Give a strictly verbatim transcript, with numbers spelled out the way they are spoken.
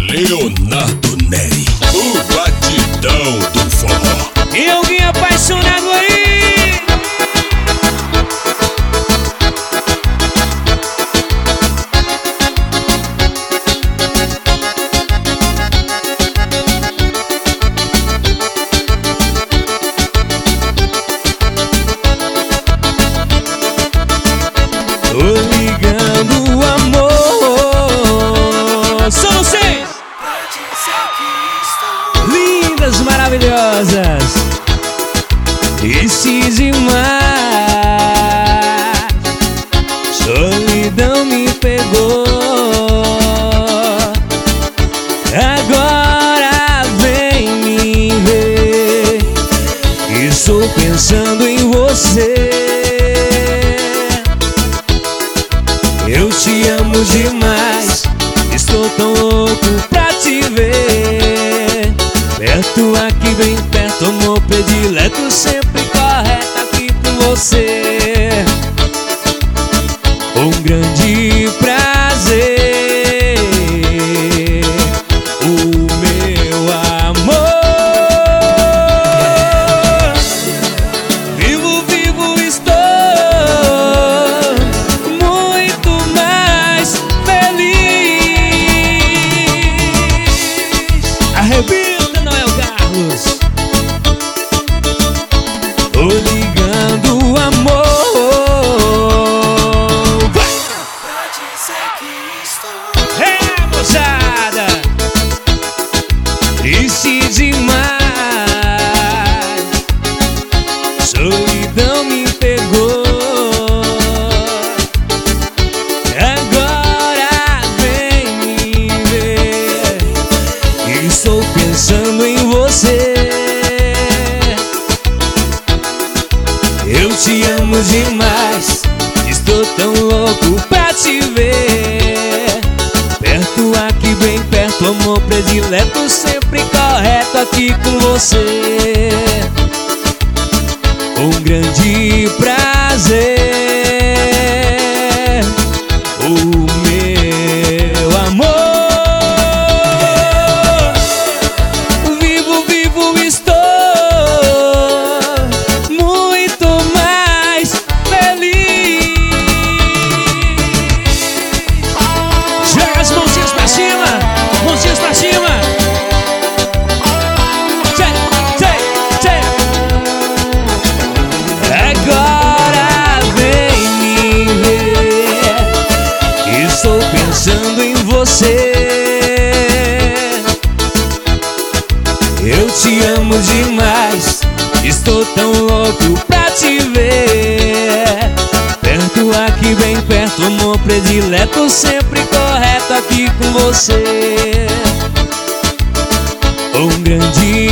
Leonardo Neri, o batidão do forró. E alguém apaixonado aí? Tô ligando, amor. Só não sei. Lindas, maravilhosas. Triste demais. Solidão me pegou. Agora vem me ver. Estou pensando em você. Eu te amo demais, estou tão louco pra te ver. Perto aqui, bem perto, amor predileto, sempre correto aqui com você. Um grande prazer, o meu amor. Vivo, vivo estou. Arrebenta, Noel Carlos. Tô ligando, amor. Vai! Pra dizer que estou. É, moçada. Triste demais. Solidão me pegou. Agora vem me ver. Estou pensando em você. Eu te amo demais, estou tão louco pra te ver. Perto aqui, bem perto, amor predileto, sempre correto aqui com você. Um grande prazer, o meu amor. Mãozinhas pra cima. Tchê, tchê, tchê. Agora vem me ver. Estou pensando em você. Eu te amo demais, estou tão louco pra te ver. Perto aqui, bem perto, amor predileto, sempre correto aqui com você. Um grande